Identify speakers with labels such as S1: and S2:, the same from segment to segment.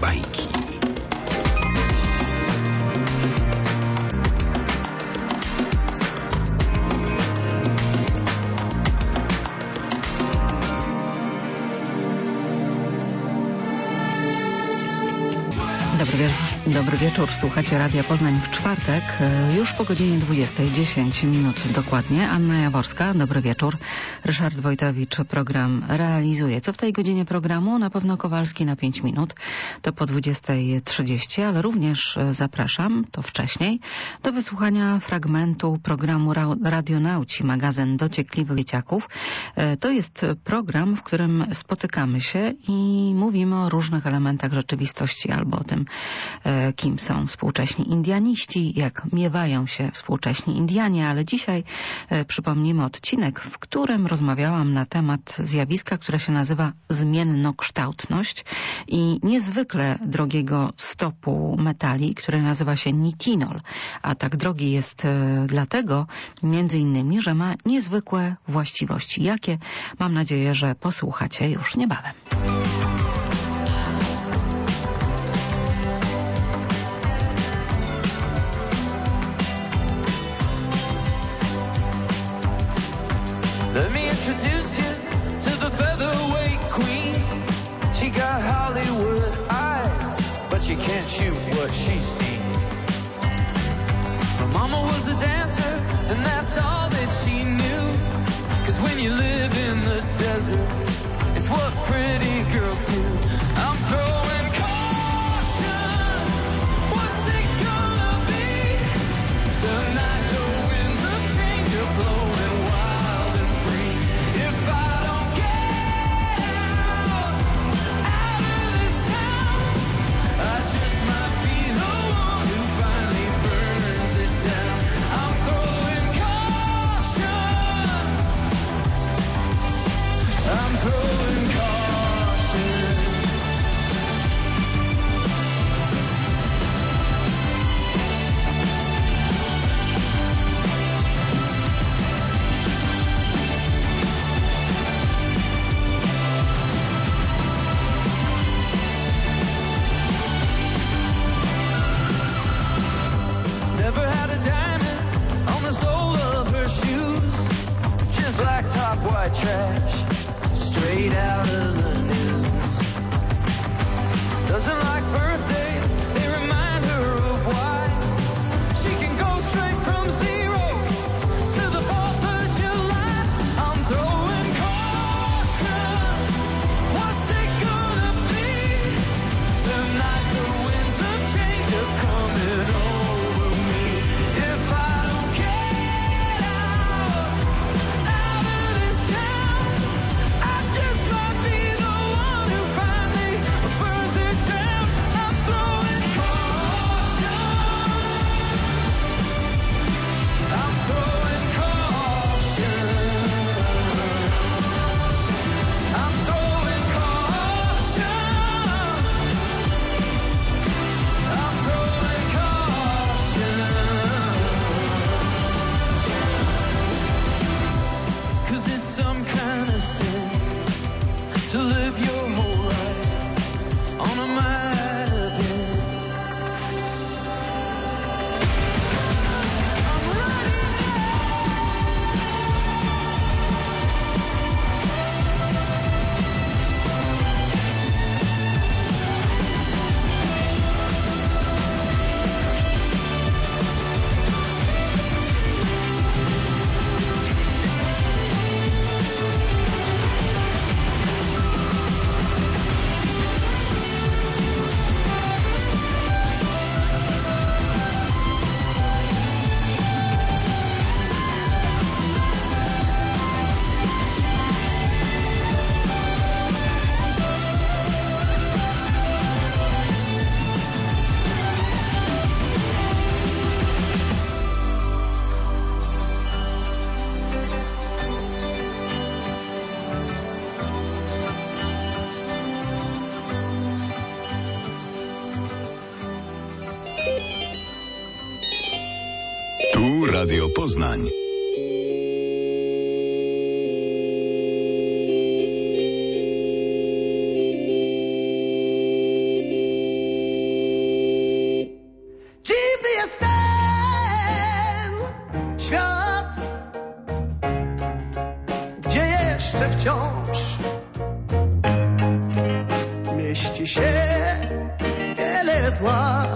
S1: bajki.
S2: Dobry wieczór, słuchacie Radia Poznań w czwartek, już po godzinie 20:10 minut dokładnie. Anna Jaworska, dobry wieczór. Ryszard Wojtowicz program realizuje. Co w tej godzinie programu? Na pewno Kowalski na 5 minut, to po 20:30, ale również zapraszam, to wcześniej, do wysłuchania fragmentu programu Radionauci, magazyn dociekliwych dzieciaków. To jest program, w którym spotykamy się i mówimy o różnych elementach rzeczywistości albo o tym, kim są współcześni Indianiści, jak miewają się współcześni Indianie, ale dzisiaj przypomnimy odcinek, w którym rozmawiałam na temat zjawiska, które się nazywa zmiennokształtność i niezwykle drogiego stopu metali, który nazywa się nitinol, a tak drogi jest dlatego między innymi, że ma niezwykłe właściwości. Jakie? Mam nadzieję, że posłuchacie już niebawem.
S3: Let me introduce you to the featherweight queen. She got Hollywood eyes, but you can't shoot what she's seen. Her mama was a dancer, and that's all that she knew. 'Cause when you live in the desert, it's what pretty girls do. I'm throwing caution. What's it gonna be? Tonight the winds of change are blowing wild and free. If I don't get out of this town, I just might be the one who finally burns it down. I'm throwing caution. I'm throwing caution. Never had a diamond on the sole of her shoes. Just like top white trash, straight out of the news. Doesn't like birthdays, they remind her of why. She can go straight from zero to the 4th of July. I'm throwing caution. What's it gonna be? Tonight the winds of change are coming over me. If I don't get out of this town, I just might be the one who finally burns it down. I'm throwing caution. I'm throwing caution. I'm throwing caution. I'm throwing caution. 'Cause it's some kind of sin to live your whole life on a might have been. I'm ready
S1: Tu Radio Poznań.
S4: jeszcze wciąż mieści się wiele zła.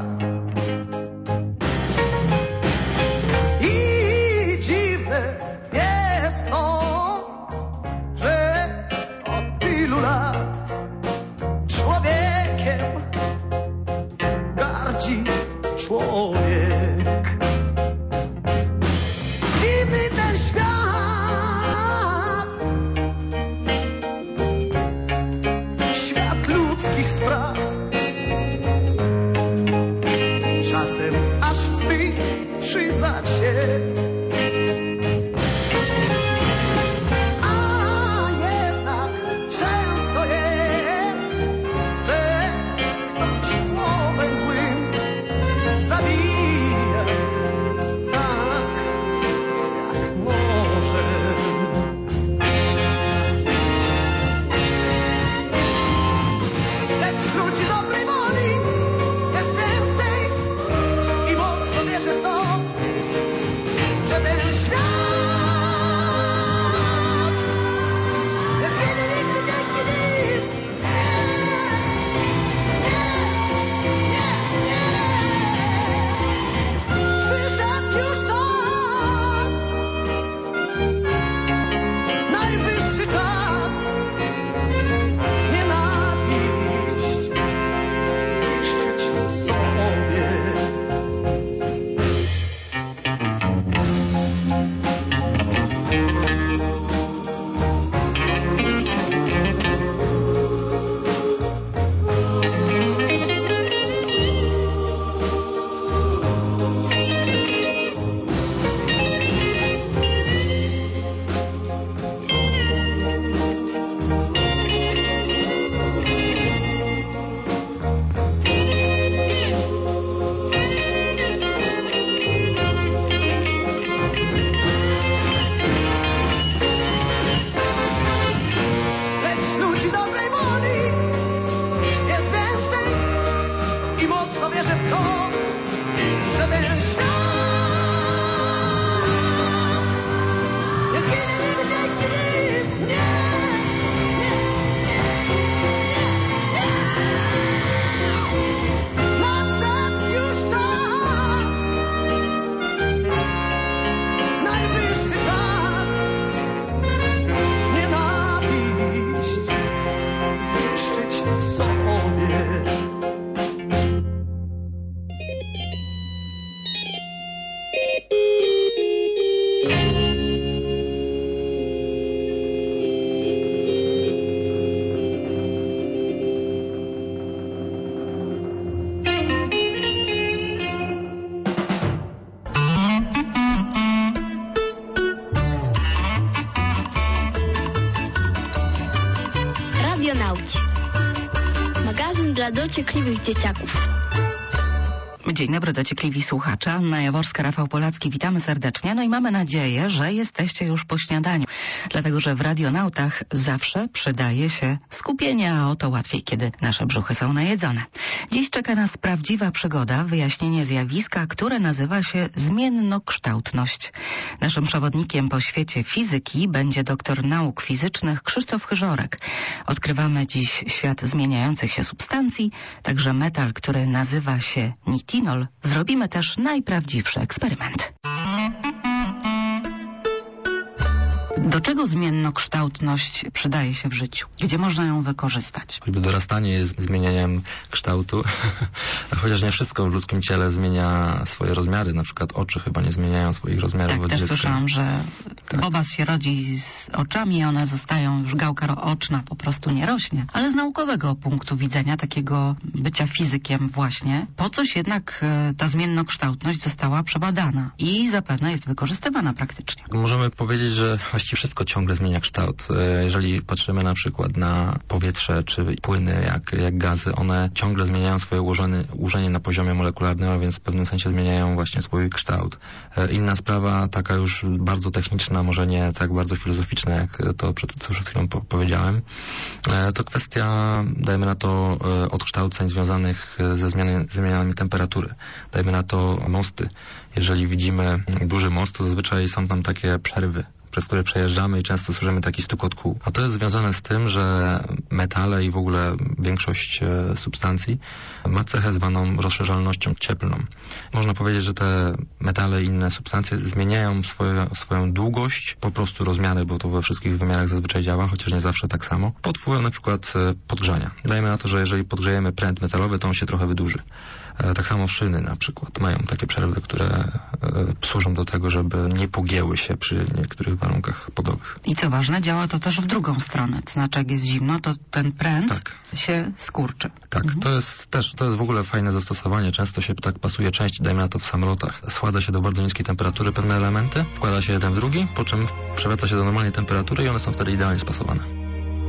S4: I dziwne jest to, że od tylu lat człowiekiem gardzi człowiek. Dziwny ten świat, świat ludzkich spraw. Czasem aż wstyd przyznać się, a jednak często jest, że ktoś słowem złym zabija tak, jak może. Lecz ludzi dobrej woli jest więcej i mocno wierzę w to, że ten świat nie zginie nigdy dzięki nim. Nie. Przyszedł już czas, najwyższy czas nienawiść zniszczyć sobie. Lecz ludzi dobrej woli jest więcej i mocno wierzę w to, że ten świat nie zginie nigdy dzięki nim. Nie. Nadszedł już czas, najwyższy czas nienawiść zniszczyć sobie.
S5: Radionauci. Magazyn dla dociekliwych dzieciaków.
S2: Dzień dobry, dociekliwi słuchacze. Anna Jaworska, Rafał Polacki, witamy serdecznie. No i mamy nadzieję, że jesteście już po śniadaniu. Dlatego, że w Radionautach zawsze przydaje się skupienie, a o to łatwiej, kiedy nasze brzuchy są najedzone. Dziś czeka nas prawdziwa przygoda, wyjaśnienie zjawiska, które nazywa się zmiennokształtność. Naszym przewodnikiem po świecie fizyki będzie doktor nauk fizycznych Krzysztof Chyżorek. Odkrywamy dziś świat zmieniających się substancji, także metal, który nazywa się nitinol. Zrobimy też najprawdziwszy eksperyment. Do czego zmiennokształtność przydaje się w życiu? Gdzie można ją wykorzystać?
S6: Choćby dorastanie jest zmienianiem kształtu, chociaż nie wszystko w ludzkim ciele zmienia swoje rozmiary. Na przykład oczy chyba nie zmieniają swoich rozmiarów
S2: Tak,
S6: od
S2: też
S6: dziecka.
S2: słyszałam, że Bobas się rodzi z oczami, one zostają, już gałka oczna po prostu nie rośnie. Ale z naukowego punktu widzenia, takiego bycia fizykiem właśnie, po coś jednak ta zmiennokształtność została przebadana i zapewne jest wykorzystywana praktycznie.
S6: Możemy powiedzieć, że właściwie wszystko ciągle zmienia kształt. Jeżeli patrzymy na przykład na powietrze czy płyny, jak gazy, one ciągle zmieniają swoje ułożenie na poziomie molekularnym, a więc w pewnym sensie zmieniają właśnie swój kształt. Inna sprawa, taka już bardzo techniczna, może nie tak bardzo filozoficzna, jak to, co przed chwilą powiedziałem, to kwestia, dajmy na to, odkształceń związanych ze zmianami temperatury. Dajmy na to mosty. Jeżeli widzimy duży most, to zazwyczaj są tam takie przerwy przez które przejeżdżamy i często słyszymy taki stukot kół. A to jest związane z tym, że metale i w ogóle większość substancji ma cechę zwaną rozszerzalnością cieplną. Można powiedzieć, że te metale i inne substancje zmieniają swoją długość, po prostu rozmiary, bo to we wszystkich wymiarach zazwyczaj działa, chociaż nie zawsze tak samo, pod wpływem na przykład podgrzania. Dajmy na to, że jeżeli podgrzejemy pręt metalowy, to on się trochę wydłuży. Tak samo szyny na przykład mają takie przerwy, które służą do tego, żeby nie pogięły się przy niektórych warunkach pogodowych.
S2: I co ważne, działa to też w drugą stronę. To znaczy, jak jest zimno, to ten pręt się skurczy.
S6: Tak, to jest w ogóle fajne zastosowanie. Często się tak pasuje część, dajmy na to w samolotach. Schładza się do bardzo niskiej temperatury pewne elementy, wkłada się jeden w drugi, po czym przewraca się do normalnej temperatury i one są wtedy idealnie spasowane.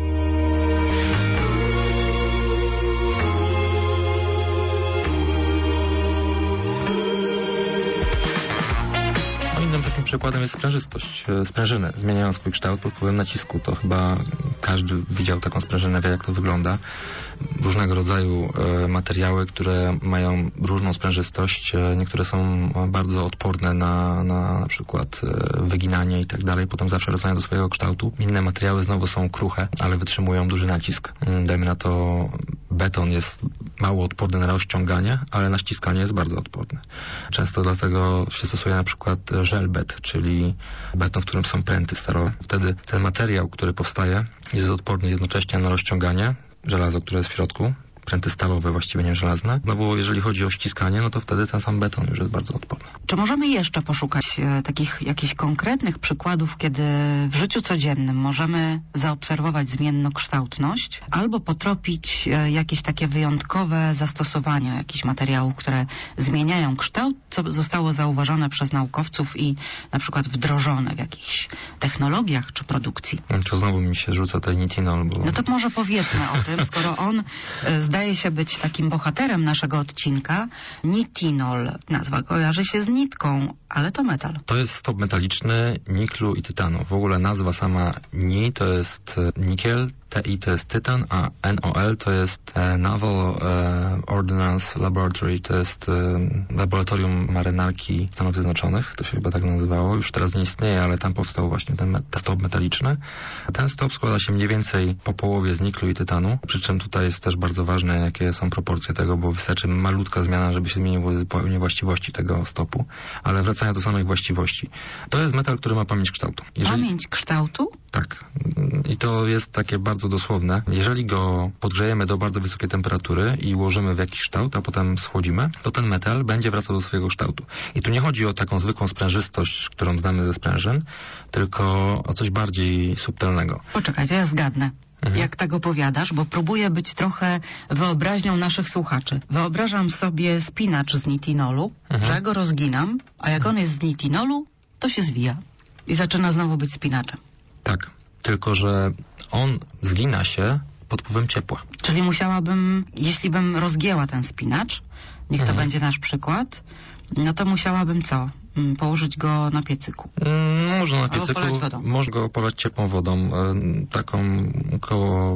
S6: Takim przykładem jest sprężystość. Sprężyny zmieniają swój kształt pod wpływem nacisku. To chyba każdy widział taką sprężynę, wie jak to wygląda. Różnego rodzaju materiały, które mają różną sprężystość. Niektóre są bardzo odporne na przykład wyginanie i tak dalej. Potem zawsze wracają do swojego kształtu. Inne materiały znowu są kruche, ale wytrzymują duży nacisk. Dajmy na to, beton jest mało odporny na rozciąganie, ale na ściskanie jest bardzo odporny. Często dlatego się stosuje na przykład żelbet, czyli beton, w którym są pręty stalowe. Wtedy ten materiał, który powstaje, jest odporny jednocześnie na rozciąganie, żelazo, które jest w środku, pręty stalowe, właściwie nie żelazne. Znowu, jeżeli chodzi o ściskanie, no to wtedy ten sam beton już jest bardzo odporny.
S2: Czy możemy jeszcze poszukać takich jakichś konkretnych przykładów, kiedy w życiu codziennym możemy zaobserwować zmiennokształtność albo potropić jakieś takie wyjątkowe zastosowania jakichś materiałów, które zmieniają kształt, co zostało zauważone przez naukowców i na przykład wdrożone w jakichś technologiach czy produkcji?
S6: To znowu mi się rzuca ten nitinol. Bo...
S2: No to może powiedzmy o tym, skoro on zdaje się być takim bohaterem naszego odcinka. Nitinol. Nazwa kojarzy się z nitką, ale to metal.
S6: To jest stop metaliczny niklu i tytanu. W ogóle nazwa sama Ni to jest nikiel, TI to jest tytan, a NOL to jest Naval Ordnance Laboratory, to jest laboratorium marynarki Stanów Zjednoczonych, to się chyba tak nazywało, już teraz nie istnieje, ale tam powstał właśnie ten stop metaliczny. Ten stop składa się mniej więcej po połowie z niklu i tytanu, przy czym tutaj jest też bardzo ważne, jakie są proporcje tego, bo wystarczy malutka zmiana, żeby się zmieniły zupełnie właściwości tego stopu, ale wracając do samych właściwości. To jest metal, który ma pamięć kształtu.
S2: Pamięć kształtu?
S6: Tak. I to jest takie bardzo dosłowne. Jeżeli go podgrzejemy do bardzo wysokiej temperatury i ułożymy w jakiś kształt, a potem schłodzimy, to ten metal będzie wracał do swojego kształtu. I tu nie chodzi o taką zwykłą sprężystość, którą znamy ze sprężyn, tylko o coś bardziej subtelnego.
S2: Poczekaj, to ja zgadnę. Jak tak opowiadasz, bo próbuję być trochę wyobraźnią naszych słuchaczy. Wyobrażam sobie spinacz z nitinolu, że ja go rozginam, a jak on jest z nitinolu, to się zwija i zaczyna znowu być spinaczem.
S6: Tak, tylko że on zgina się pod wpływem ciepła.
S2: Czyli musiałabym, jeśli bym rozgięła ten spinacz, niech to będzie nasz przykład, no to musiałabym co? Położyć go na piecyku.
S6: Można na piecyku, można go polać ciepłą wodą, taką około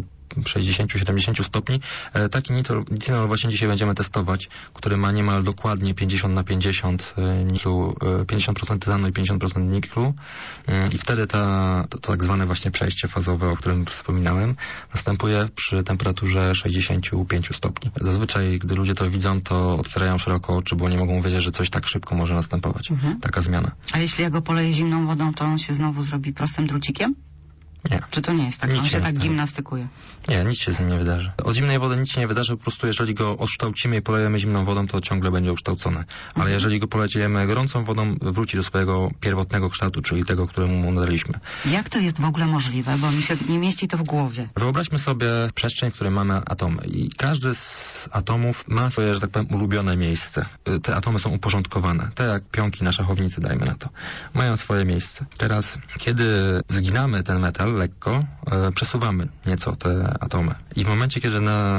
S6: 60-70 stopni. Taki nitinol właśnie dzisiaj będziemy testować, który ma niemal dokładnie 50/50 niklu, 50% tytanu i 50% niklu. I wtedy to tak zwane właśnie przejście fazowe, o którym wspominałem, następuje przy temperaturze 65 stopni. Zazwyczaj, gdy ludzie to widzą, to otwierają szeroko oczy, bo nie mogą wiedzieć, że coś tak szybko może następować. Taka zmiana.
S2: A jeśli ja go poleję zimną wodą, to on się znowu zrobi prostym drucikiem?
S6: Nie.
S2: Czy to nie jest tak? On się tak gimnastykuje?
S6: Nie, nic się z nim nie wydarzy. Od zimnej wody nic się nie wydarzy, po prostu jeżeli go odkształcimy i polejemy zimną wodą, to ciągle będzie ukształcone. Ale jeżeli go polejemy gorącą wodą, wróci do swojego pierwotnego kształtu, czyli tego, któremu mu nadaliśmy.
S2: Jak to jest w ogóle możliwe? Bo mi się nie mieści to w głowie.
S6: Wyobraźmy sobie przestrzeń, w której mamy atomy. I każdy z atomów ma swoje, że tak powiem, ulubione miejsce. Te atomy są uporządkowane. Tak jak pionki na szachownicy, dajmy na to. Mają swoje miejsce. Teraz, kiedy zginamy ten metal lekko, przesuwamy nieco te atomy. I w momencie, kiedy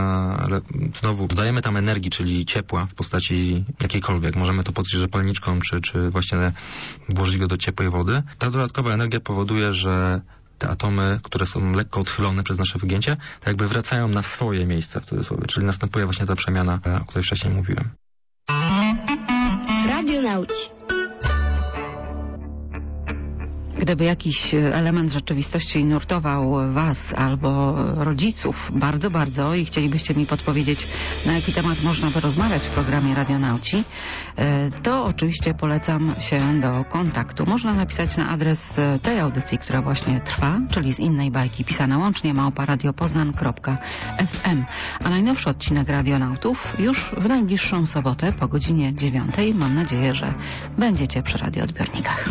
S6: znowu dodajemy tam energii, czyli ciepła w postaci jakiejkolwiek, możemy to podtrzeć zapalniczką, czy właśnie włożyć go do ciepłej wody, ta dodatkowa energia powoduje, że te atomy, które są lekko odchylone przez nasze wygięcie, tak jakby wracają na swoje miejsca w cudzysłowie, czyli następuje właśnie ta przemiana, o której wcześniej mówiłem.
S5: Radio Nauki.
S2: Gdyby jakiś element rzeczywistości nurtował Was albo rodziców bardzo, bardzo i chcielibyście mi podpowiedzieć, na jaki temat można by rozmawiać w programie Radionauci, to oczywiście polecam się do kontaktu. Można napisać na adres tej audycji, która właśnie trwa, czyli z innej bajki, pisane łącznie @radiopoznan.fm. A najnowszy odcinek Radionautów już w najbliższą sobotę po godzinie 9. Mam nadzieję, że będziecie przy radioodbiornikach.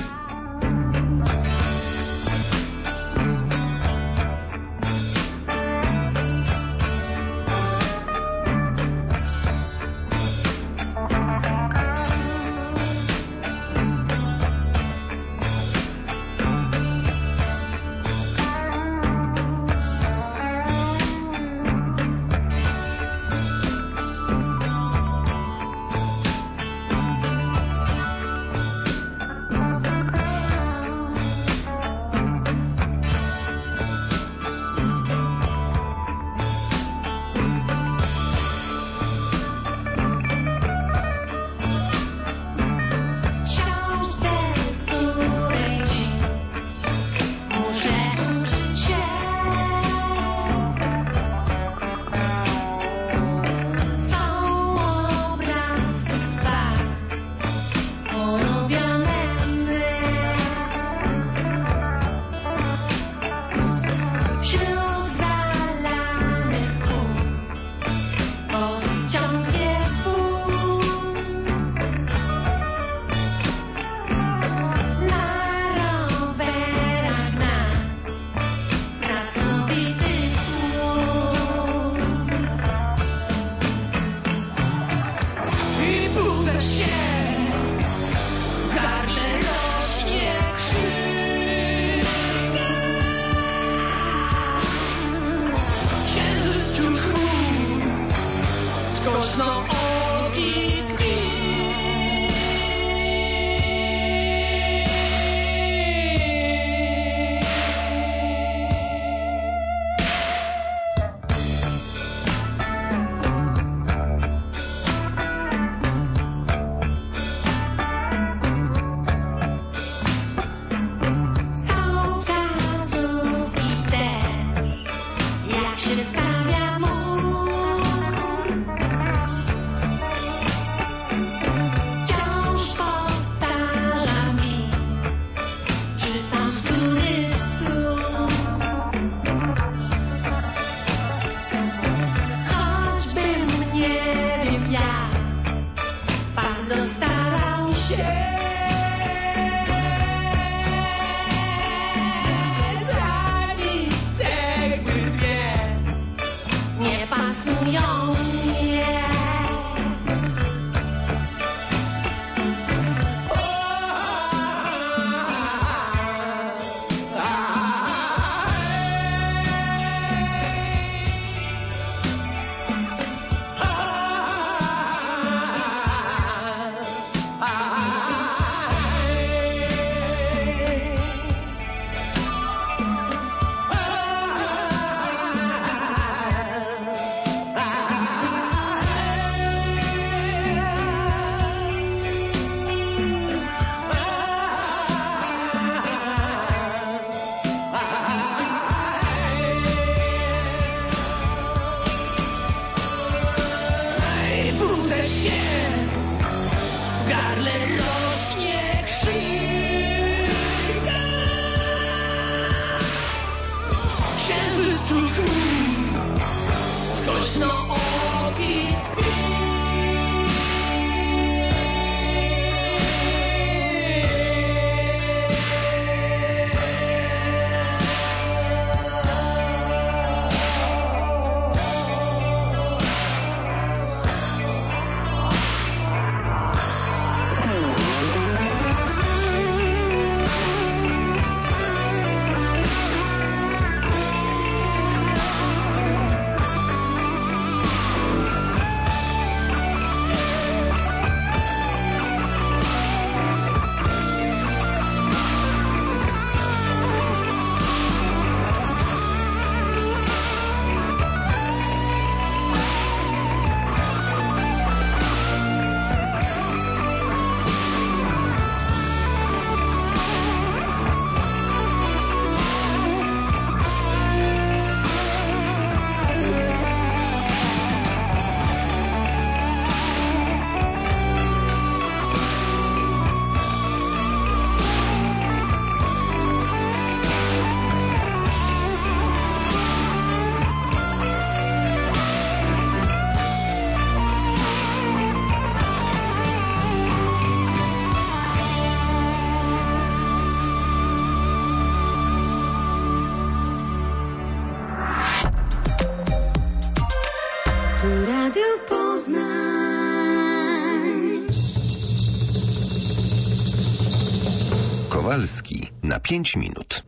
S1: Kowalski na 5 minut.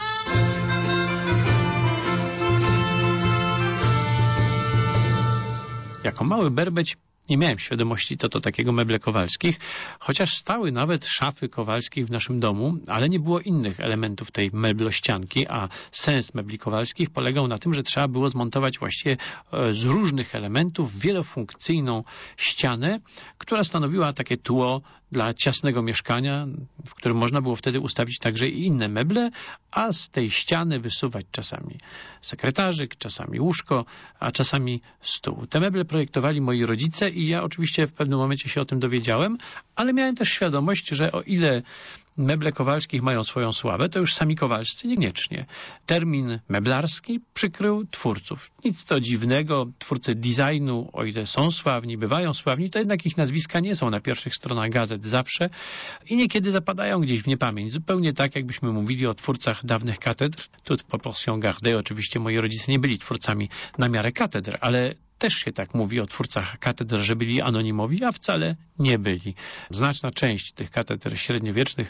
S7: Jako mały berbeć nie miałem świadomości, co to takiego meble Kowalskich, chociaż stały nawet szafy Kowalskich w naszym domu, ale nie było innych elementów tej meblościanki, a sens mebli Kowalskich polegał na tym, że trzeba było zmontować właściwie z różnych elementów wielofunkcyjną ścianę, która stanowiła takie tło dla ciasnego mieszkania, w którym można było wtedy ustawić także i inne meble, a z tej ściany wysuwać czasami sekretarzyk, czasami łóżko, a czasami stół. Te meble projektowali moi rodzice i ja oczywiście w pewnym momencie się o tym dowiedziałem, ale miałem też świadomość, że o ile meble Kowalskich mają swoją sławę, to już sami Kowalscy niekoniecznie. Termin meblarski przykrył twórców. Nic to dziwnego, twórcy designu, o ile są sławni, bywają sławni, to jednak ich nazwiska nie są na pierwszych stronach gazet zawsze i niekiedy zapadają gdzieś w niepamięć. Zupełnie tak, jakbyśmy mówili o twórcach dawnych katedr. Tu proportion gardée, oczywiście moi rodzice nie byli twórcami na miarę katedr, ale też się tak mówi o twórcach katedr, że byli anonimowi, a wcale nie byli. Znaczna część tych katedr średniowiecznych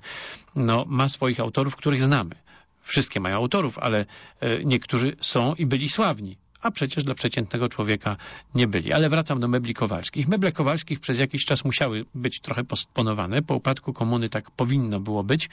S7: ma swoich autorów, których znamy. Wszystkie mają autorów, ale niektórzy są i byli sławni, a przecież dla przeciętnego człowieka nie byli. Ale wracam do mebli Kowalskich. Meble Kowalskich przez jakiś czas musiały być trochę postponowane. Po upadku komuny tak powinno było być,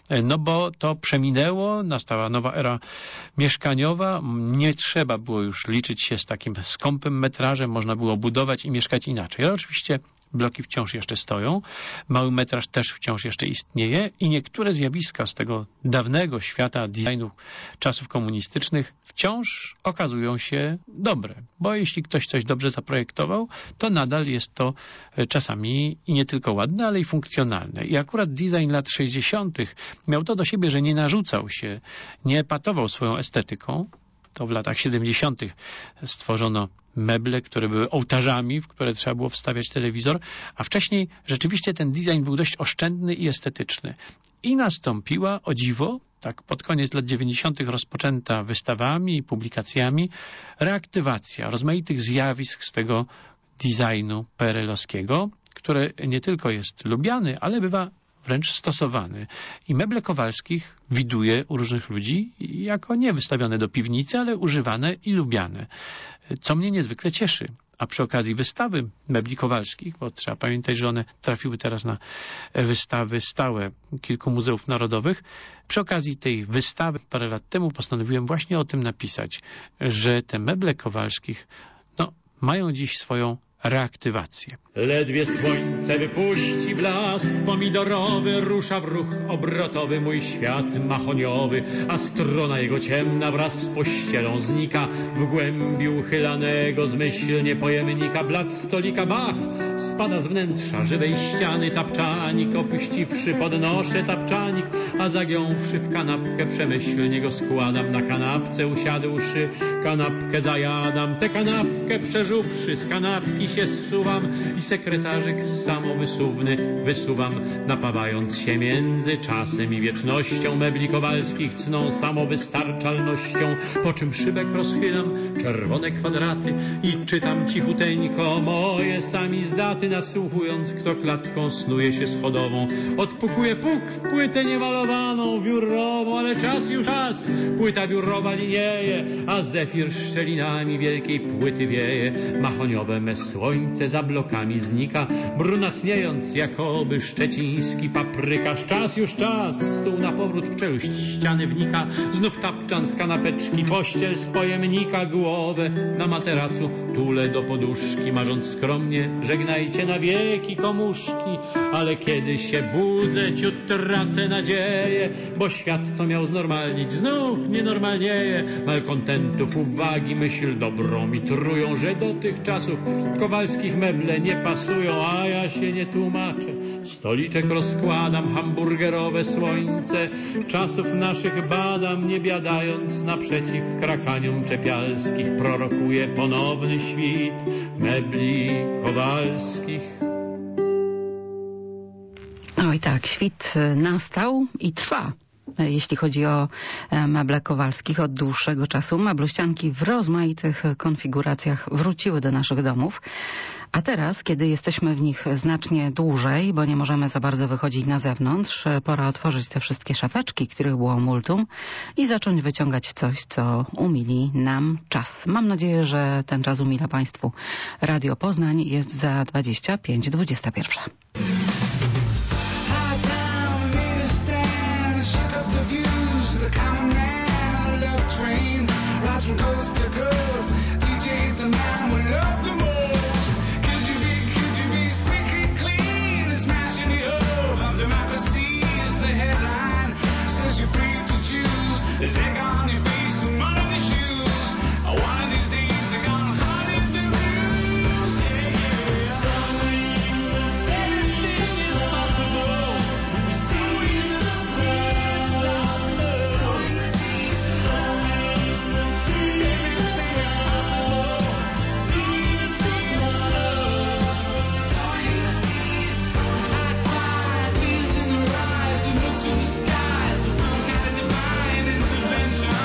S7: bo to przeminęło, nastała nowa era mieszkaniowa. Nie trzeba było już liczyć się z takim skąpym metrażem, można było budować i mieszkać inaczej. Ale oczywiście bloki wciąż jeszcze stoją, mały metraż też wciąż jeszcze istnieje i niektóre zjawiska z tego dawnego świata designu czasów komunistycznych wciąż okazują się dobre, bo jeśli ktoś coś dobrze zaprojektował, to nadal jest to czasami i nie tylko ładne, ale i funkcjonalne. I akurat design lat 60. miał to do siebie, że nie narzucał się, nie epatował swoją estetyką. To w latach 70. stworzono meble, które były ołtarzami, w które trzeba było wstawiać telewizor, a wcześniej rzeczywiście ten design był dość oszczędny i estetyczny. I nastąpiła, o dziwo, tak pod koniec lat 90. rozpoczęta wystawami i publikacjami, reaktywacja rozmaitych zjawisk z tego designu PRL-owskiego, który nie tylko jest lubiany, ale bywa wręcz stosowany. I meble Kowalskich widuje u różnych ludzi jako nie wystawione do piwnicy, ale używane i lubiane. Co mnie niezwykle cieszy. A przy okazji wystawy mebli Kowalskich, bo trzeba pamiętać, że one trafiły teraz na wystawy stałe kilku muzeów narodowych, przy okazji tej wystawy parę lat temu postanowiłem właśnie o tym napisać, że te meble Kowalskich mają dziś swoją reaktywację.
S8: Ledwie słońce wypuści blask pomidorowy, rusza w ruch obrotowy mój świat mahoniowy, a strona jego ciemna wraz z pościelą znika w głębi uchylanego zmyślnie pojemnika. Blat stolika bach, spada z wnętrza żywej ściany tapczanik, opuściwszy podnoszę tapczanik, a zagiąwszy w kanapkę przemyślnie go składam. Na kanapce usiadłszy, kanapkę zajadam, tę kanapkę przeżuwszy, z kanapki się zsuwam i sekretarzyk samowysuwny wysuwam, napawając się między czasem i wiecznością. Mebli Kowalskich cną samowystarczalnością, po czym szybek rozchylam, czerwone kwadraty i czytam cichuteńko moje samizdaty, nasłuchując, kto klatką snuje się schodową. Odpukuje puk w płytę niemalowaną, wiórową, ale czas już czas, płyta wiórowa linieje, a zefir szczelinami wielkiej płyty wieje. Mahoniowe me słońce za blokami znika, brunatniejąc jakoby szczeciński paprykarz. Czas już czas, stół na powrót w czeluść ściany wnika, znów tapczan z kanapeczki, pościel z pojemnika, głowę na materacu tulę do poduszki, marząc skromnie, żegnajcie na wieki komuszki. Ale kiedy się budzę, ciut tracę nadzieję, bo świat, co miał znormalnić, znów nienormalnieje. Malkontentów uwagi myśl dobrą mi trują, że do tych czasów Kowalskich meble nie pasują, a ja się nie tłumaczę. Stoliczek rozkładam, hamburgerowe słońce czasów naszych badam, nie biadając naprzeciw krakaniom czepialskich. Prorokuje ponowny świt mebli Kowalskich.
S2: Oj tak, świt nastał i trwa. jeśli chodzi o meble Kowalskich. Od dłuższego czasu meblościanki w rozmaitych konfiguracjach wróciły do naszych domów. A teraz, kiedy jesteśmy w nich znacznie dłużej, bo nie możemy za bardzo wychodzić na zewnątrz, pora otworzyć te wszystkie szafeczki, których było multum i zacząć wyciągać coś, co umili nam czas. Mam nadzieję, że ten czas umila Państwu. Radio Poznań jest za 25:21.
S3: There's egg on your face and mud on your shoes. One of these days they're gonna hunt in the news. Yeah, yeah. So anything is possible. Sowing the seeds of love. Sowing the seeds of love. Anything is possible. Sowing the seeds of love. Sowing the seeds. I fly, tears in the rise, and look to the skies for some kind of divine intervention.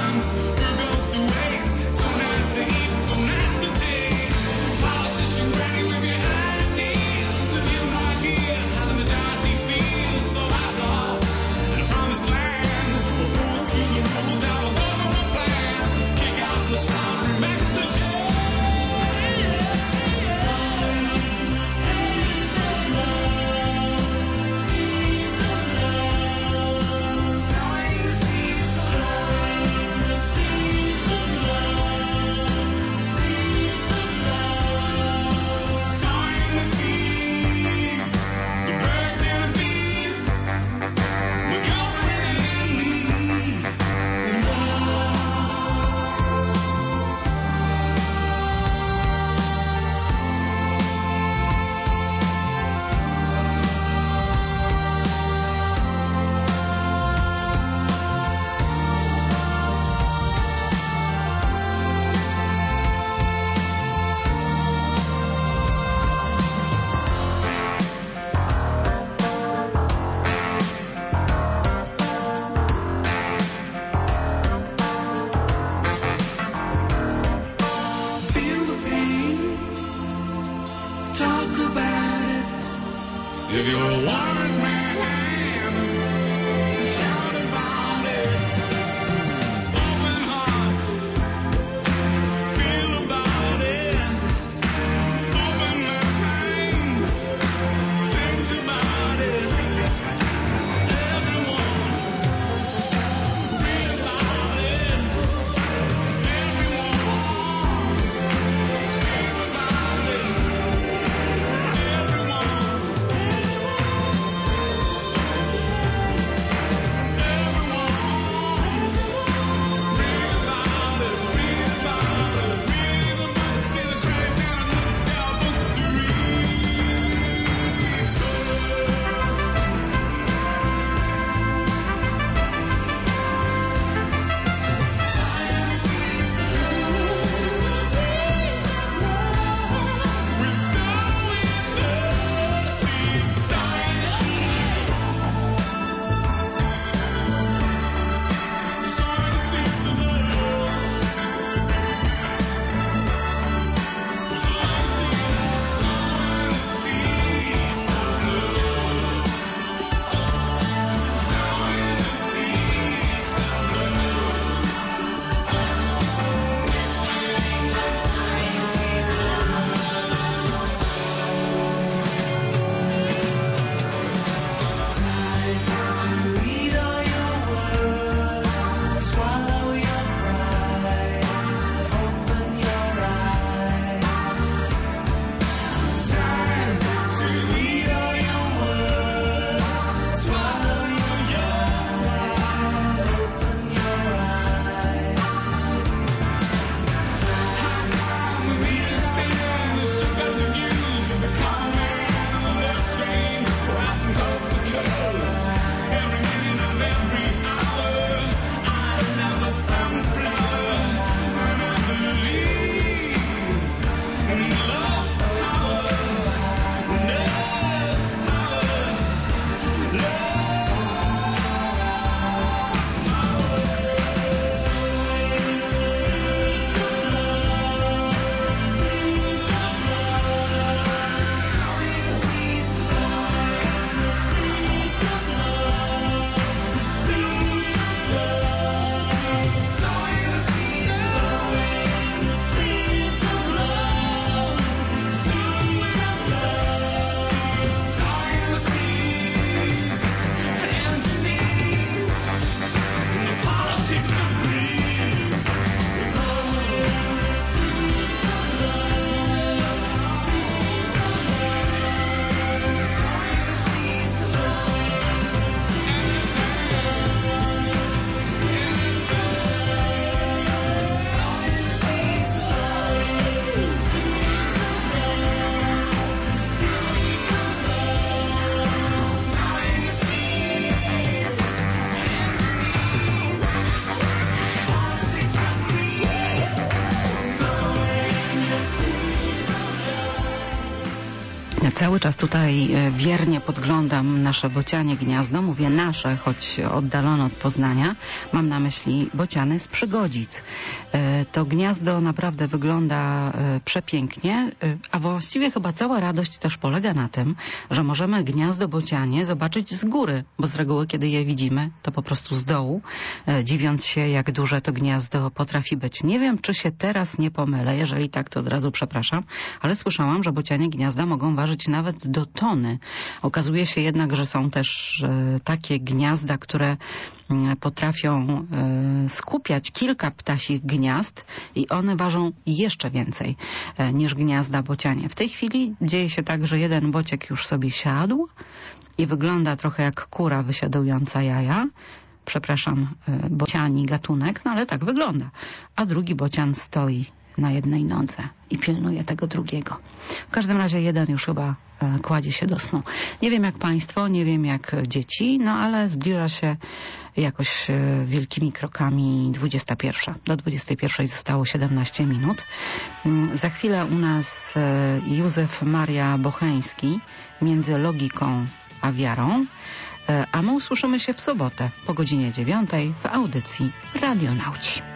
S2: Cały czas tutaj wiernie podglądam nasze bocianie gniazdo. Mówię nasze, choć oddalone od Poznania. Mam na myśli bociany z Przygodzic. To gniazdo naprawdę wygląda przepięknie, a właściwie chyba cała radość też polega na tym, że możemy gniazdo bocianie zobaczyć z góry, bo z reguły, kiedy je widzimy, to po prostu z dołu, dziwiąc się, jak duże to gniazdo potrafi być. Nie wiem, czy się teraz nie pomylę. Jeżeli tak, to od razu przepraszam, ale słyszałam, że bocianie gniazda mogą ważyć nawet do tony. Okazuje się jednak, że są też takie gniazda, które potrafią skupiać kilka ptasich gniazd i one ważą jeszcze więcej niż gniazda bocianie. W tej chwili dzieje się tak, że jeden bociek już sobie siadł i wygląda trochę jak kura wysiadująca jaja. Przepraszam, bociani gatunek, no ale tak wygląda. A drugi bocian stoi na jednej nodze i pilnuje tego drugiego. W każdym razie jeden już chyba kładzie się do snu. Nie wiem jak państwo, nie wiem jak dzieci, no ale zbliża się jakoś wielkimi krokami 21. Do 21 zostało 17 minut. Za chwilę u nas Józef Maria Bocheński między logiką a wiarą, a my usłyszymy się w sobotę po godzinie 9 w audycji Radionauci.